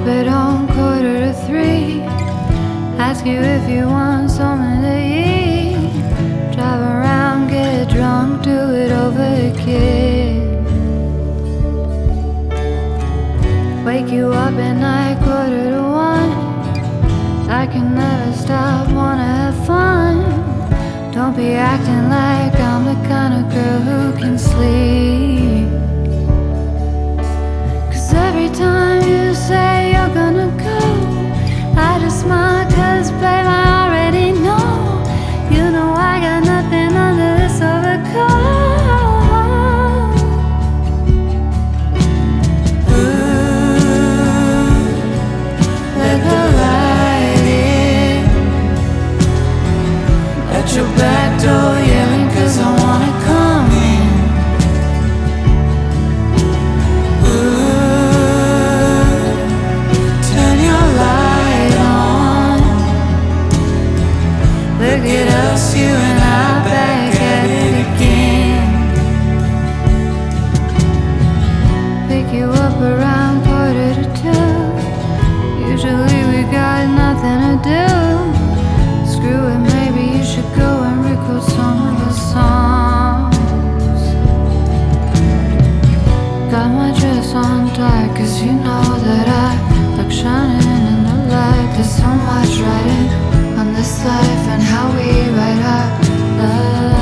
it on 2:45. Ask you if you want something to eat. Drive around, get drunk, do it over again. Wake you up at night, 1:45. I can never stop, wanna have fun. Don't be acting like I'm the kind of girl who can sleep. 'Cause every time you say you're gonna go, I just smile 'cause babe I already know. You know I got nothing under this overcoat. Ooh, let the light in. At your back door yelling 'cause I wanna come in. Ooh, turn your light on. Look at us, you and I back at it again. Pick you up around 1:45. Usually we got nothing to do. Screw it, maybe you should go and record some of the songs. Got my dress on tight 'cause you know that I like shining in the light. There's so much writing on this life and how we write our love.